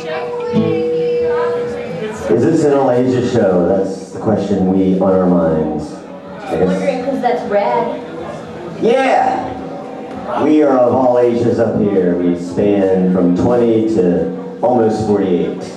Is this an all-Asia show? That's the question on our minds. I'm wondering because that's rad. Yeah! We are of all ages up here. We span from 20 to almost 48.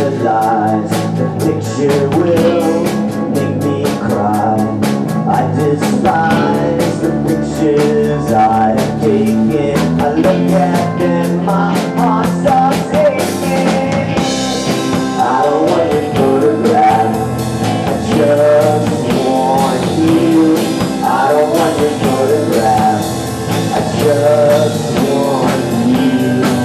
realize the picture will make me cry. I despise the pictures I have taken. I look at them, my heart starts aching. I don't want your photograph, I just want you. I don't want your photograph, I just want you.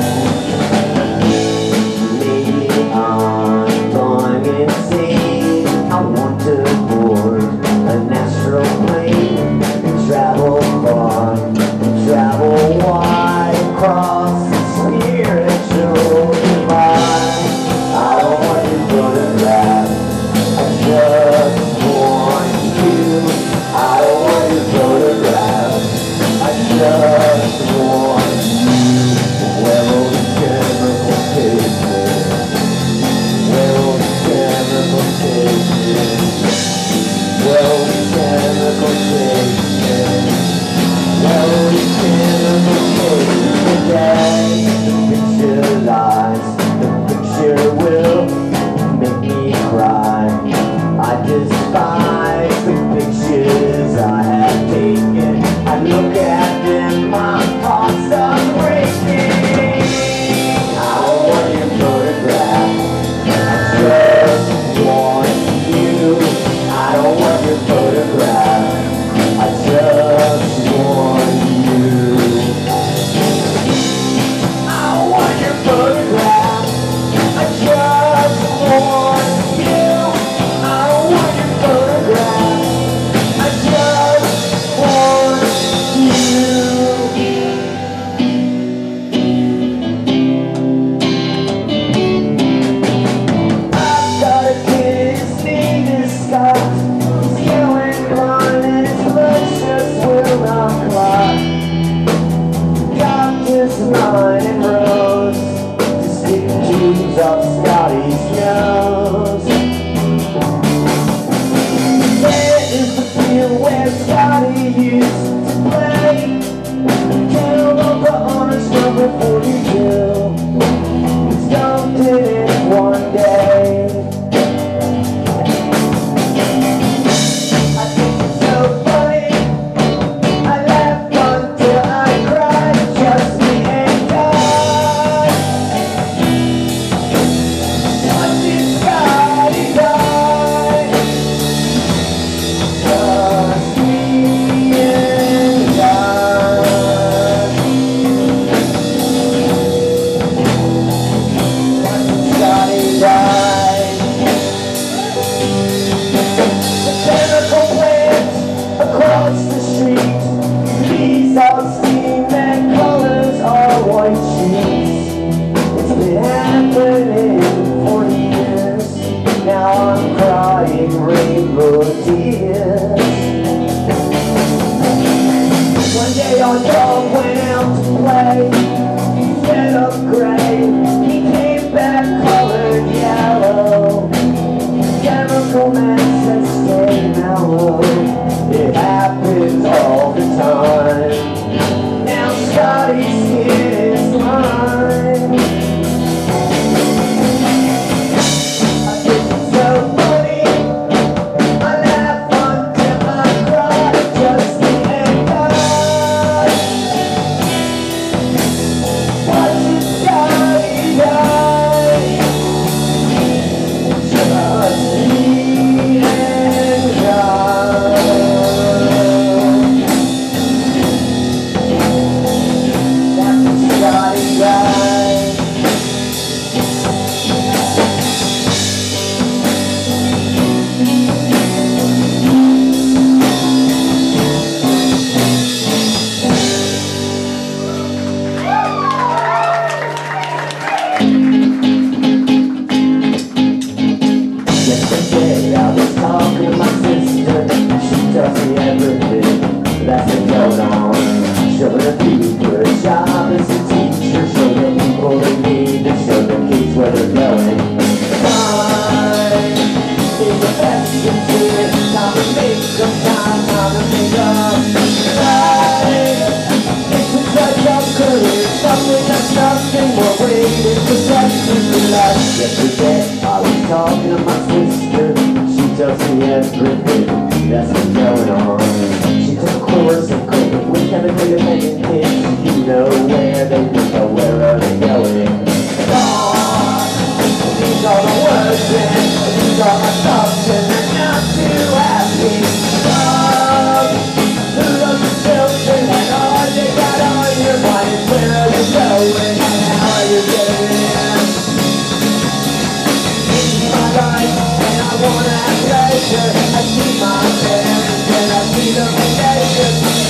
Maybe I'm going insane. I want to board an astral plane and travel far, travel wide across the spiritual divide. I don't want your photograph, I just want you. I don't want your photograph, I just want you. Where all the chemical pigments talking to my sister. She tells me everything that's been going on. She took a course in cooking with chemically dependent kids. You know where they go, where are they going? These are the words and these are my thoughts, and they're not too happy. Who loves the children and all they got on your mind is where are you going and how are you getting in? This is my life and I wanna have pleasure. I see my parents and I see them in nature.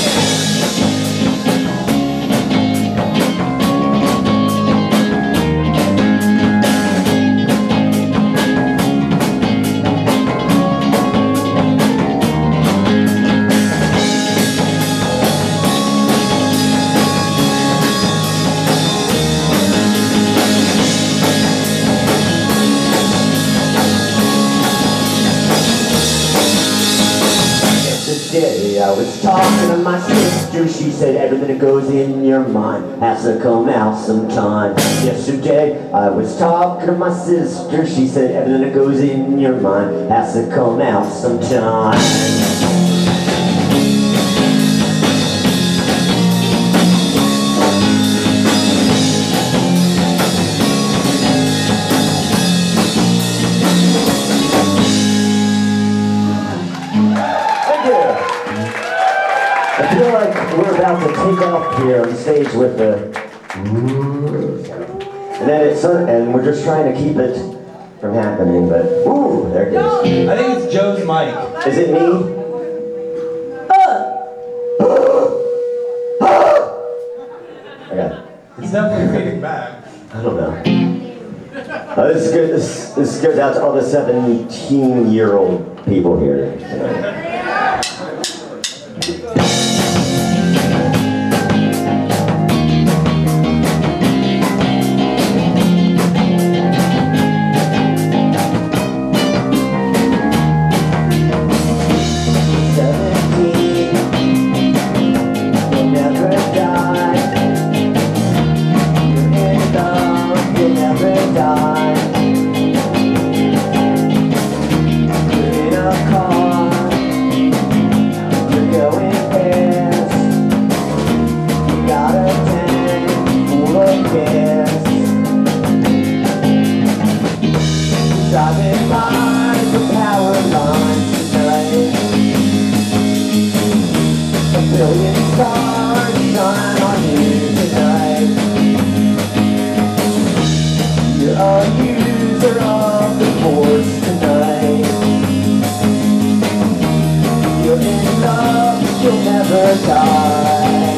I was talking to my sister, she said everything that goes in your mind has to come out sometime. Yesterday, I was talking to my sister, she said everything that goes in your mind has to come out sometime. I feel like we're about to take off here on stage with the and we're just trying to keep it from happening, but ooh, there it is. I think it's Joe's mic. Is it me? Okay. It's definitely fading back. I don't know. This is good. This goes out to all the 17-year-old people here tonight. Driving by the power lines tonight. A billion stars shine on you tonight. You're a user of the force tonight. You're in love, you'll never die.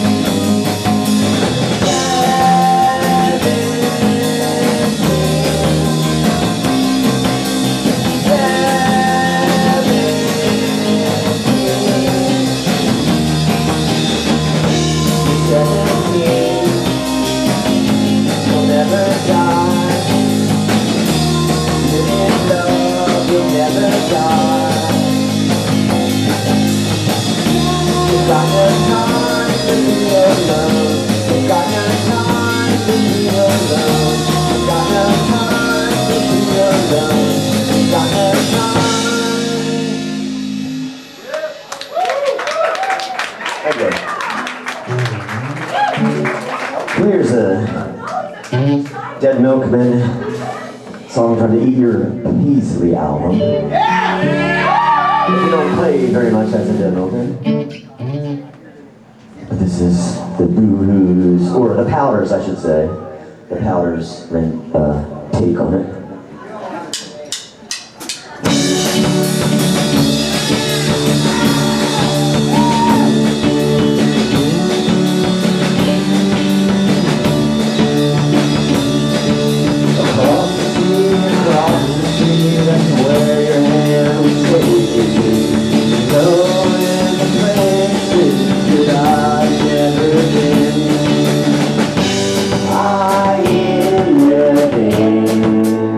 Here's a Dead Milkmen song from the Eat Your Peaslee album. We don't play very much as a Dead Milkman. But this is the Boo-Hoos, or the Powders, I should say. The Powders' take on it. I am living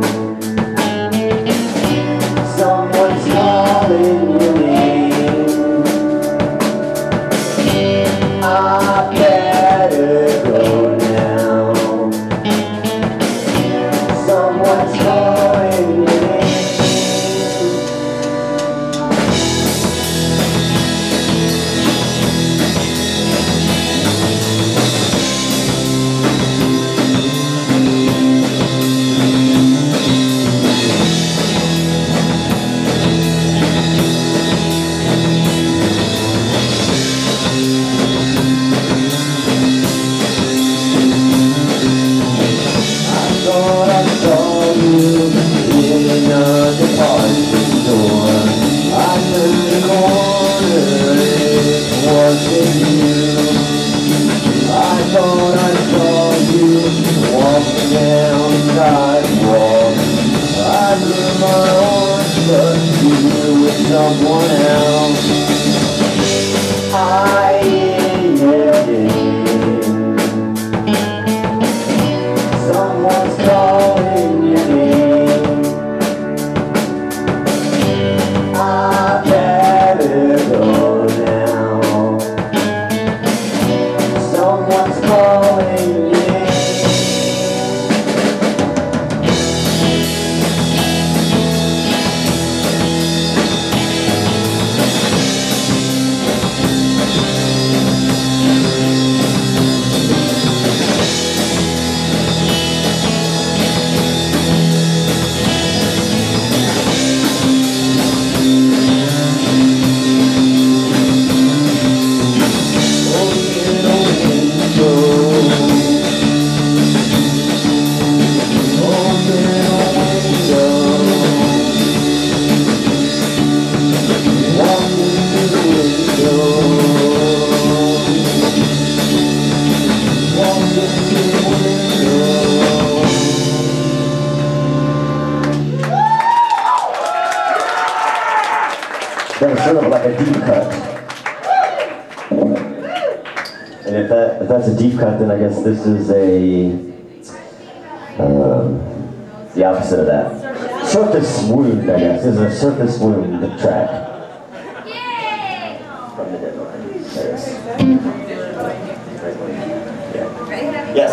someone else. Someone's calling your name. I better go now. Someone's calling your name. That was sort of like a deep cut. And if that's a deep cut, then I guess this is the opposite of that. Surface wound, I guess. This is a surface wound track. From the deadline. There it is. Yeah. Yes.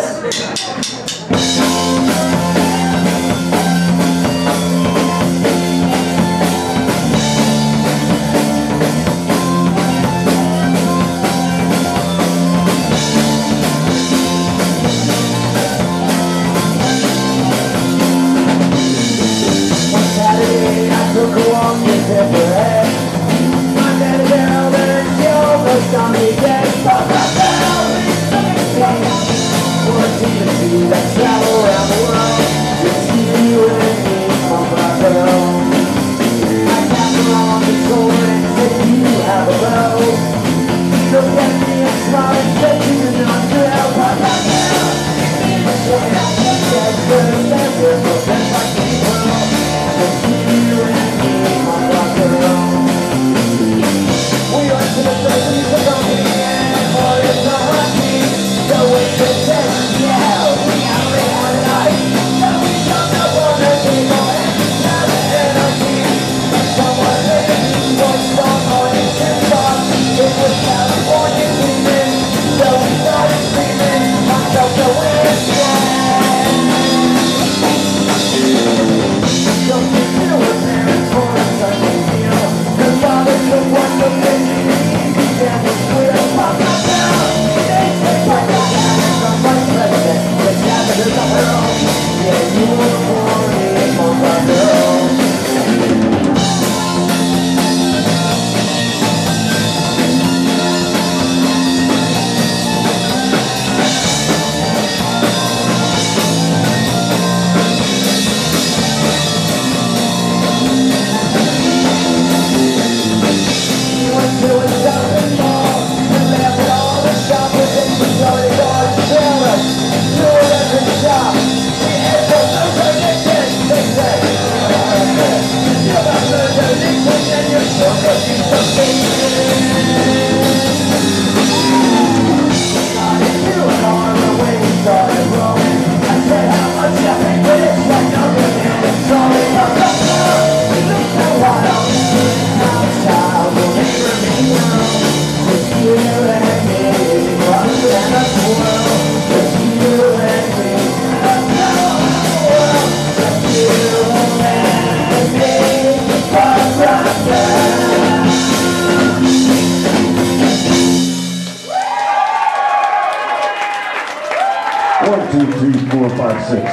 One, two, three, four, five, six.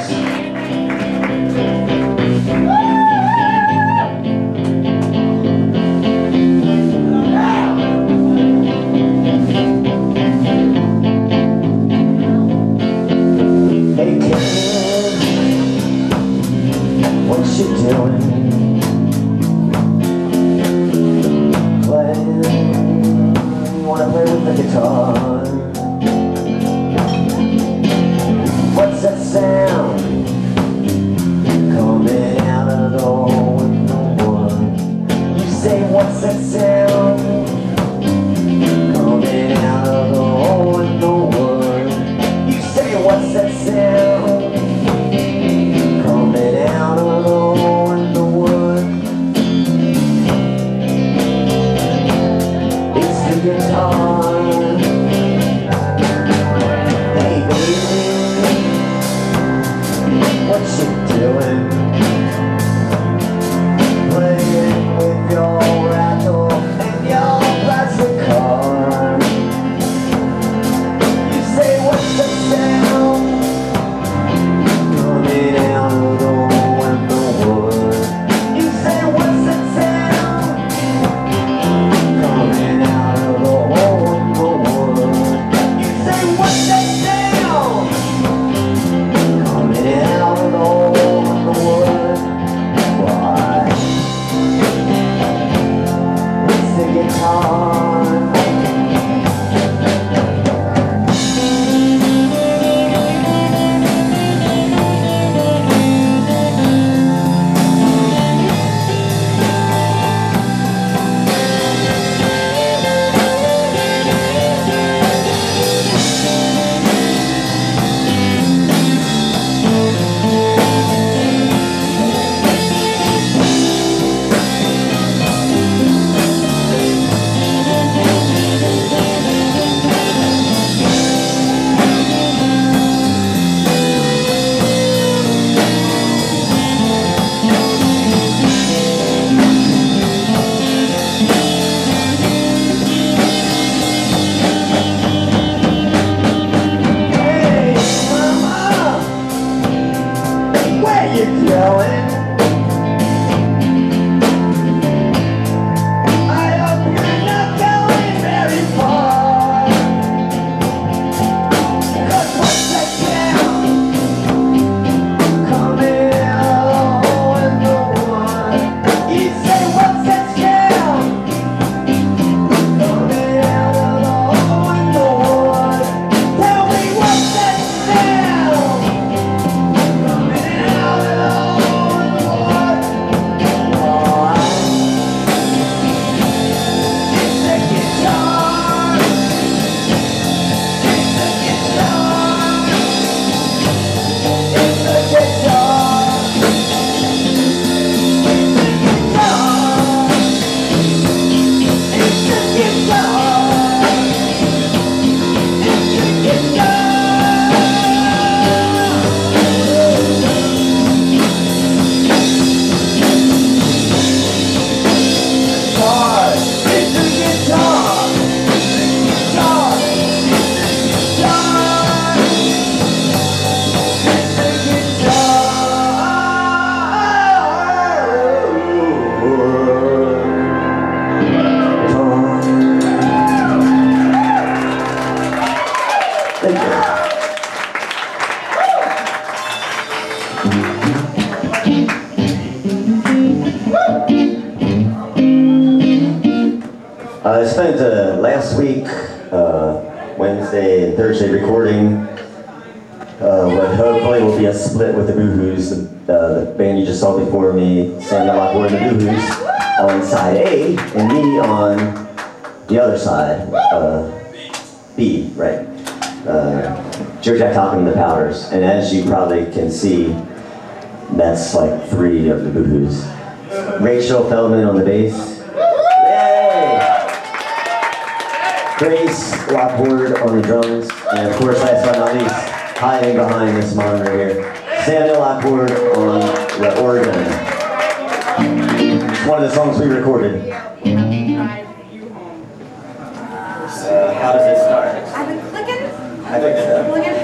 Hey kid, what you doing? Playing? Wanna play with the guitar? What's that sound coming out of the door with no one? You say what? I spent last week, Wednesday and Thursday recording what hopefully will be a split with the Boo-Hoos, the band you just saw before me, Samuel Lockwood and the Boo-Hoos on side A, and me on the other side, B, right? Joe Jack Topham and the Powders, and as you probably can see, that's like 3 of the Boo-Hoos. Rachel Feldman on the bass. Yay! Grace Lockwood on the drums, and of course, last but not least, hiding behind this monitor here, Samuel Lockwood on the organ. It's one of the songs we recorded. How does it start? I've been clicking. I think so. Clicking.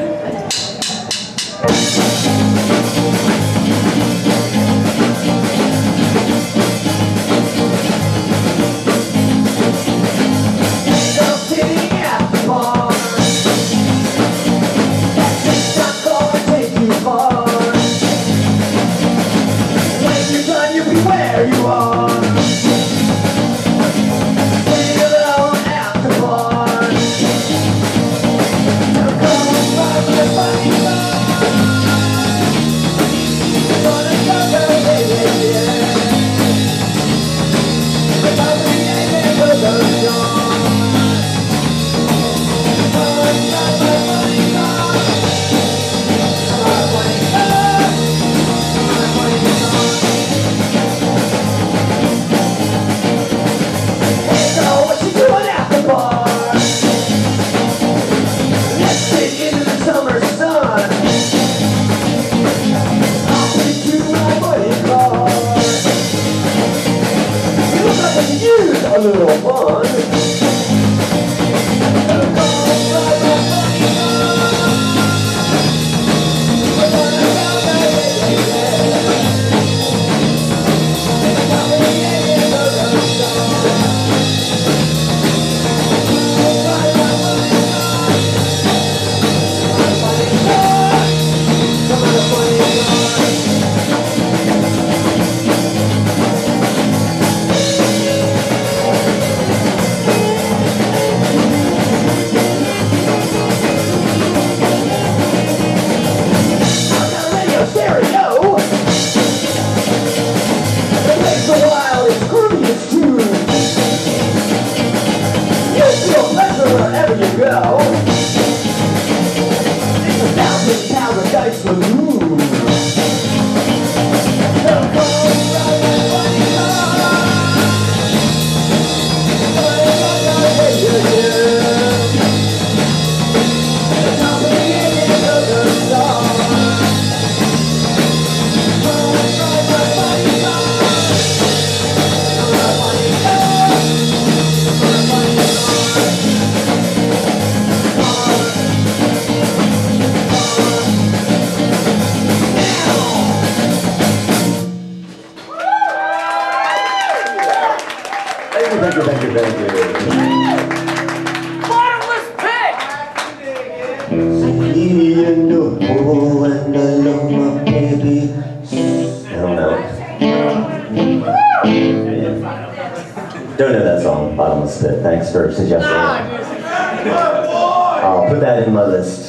A little fun. Wherever you go, it's 1,000 paradise lagoon. Thank you. Bottomless pit! And alone, baby. I don't know. Yeah. Don't know that song, Bottomless Pit. Thanks for suggesting it. I'll put that in my list.